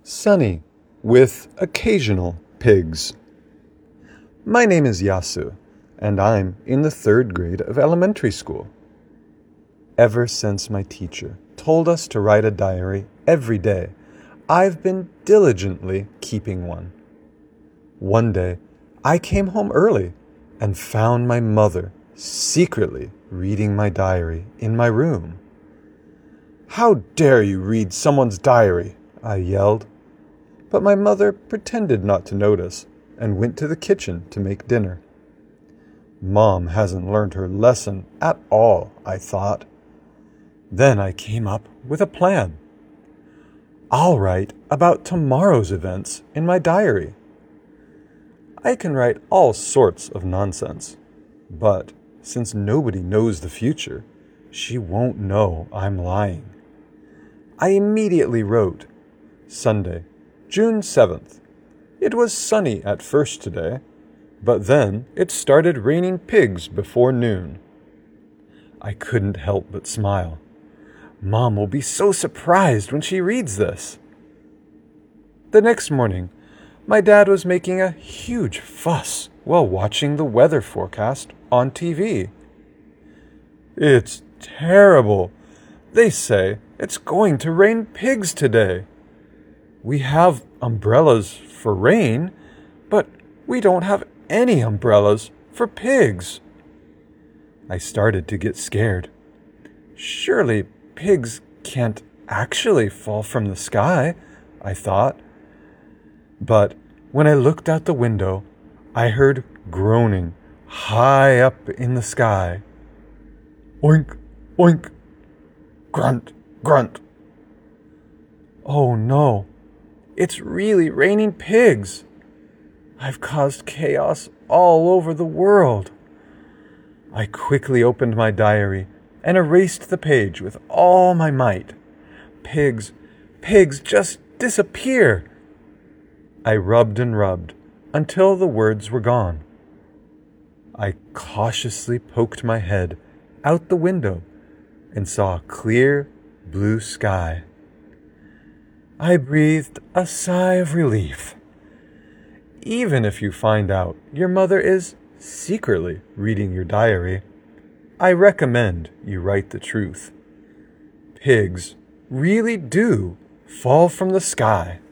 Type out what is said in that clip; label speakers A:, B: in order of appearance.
A: Sunny, with occasional pigs. My name is Yasu, and I'm in the 3rd grade of elementary school. Ever since my teacher told us to write a diary every day, I've been diligently keeping one. One day, I came home early and found my mother secretly reading my diary in my room. "How dare you read someone's diary?" I yelled. But my mother pretended not to notice and went to the kitchen to make dinner. Mom hasn't learned her lesson at all, I thought. Then I came up with a plan. I'll write about tomorrow's events in my diary. I can write all sorts of nonsense, but since nobody knows the future, she won't know I'm lying. I immediately wrote, Sunday, June 7th. It was sunny at first today, but then it started raining pigs before noon. I couldn't help but smile. Mom will be so surprised when she reads this. The next morning, my dad was making a huge fuss while watching the weather forecast on TV. "It's terrible. They say it's going to rain pigs today. We have umbrellas for rain, but we don't have any umbrellas for pigs." I started to get scared. Surely pigs can't actually fall from the sky, I thought. But when I looked out the window, I heard groaning high up in the sky. Oink, oink, grunt, grunt. Oh no. It's really raining pigs. I've caused chaos all over the world. I quickly opened my diary and erased the page with all my might. Pigs, just disappear. I rubbed and rubbed until the words were gone. I cautiously poked my head out the window and saw a clear blue sky. I breathed a sigh of relief. Even if you find out your mother is secretly reading your diary, I recommend you write the truth. Pigs really do fall from the sky.